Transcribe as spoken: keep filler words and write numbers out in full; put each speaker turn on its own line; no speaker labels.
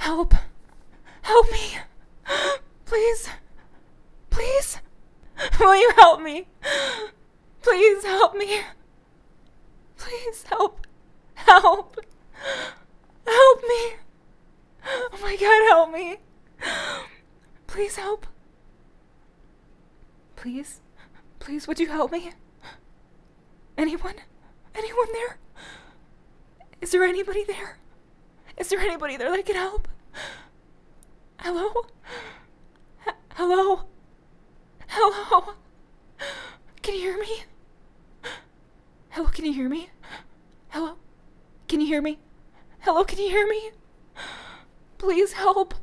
Help. Help me. Please. Please. Will you help me? Please help me. Please help. Help. Help me. Oh my God, help me. Please help. Please. Please, would you help me? Anyone? Anyone there? Is there anybody there? Is there anybody there that can help? Hello? H- hello? Hello? Can you hear me? Hello, can you hear me? Hello? Can you hear me? Hello, can you hear me? Please help.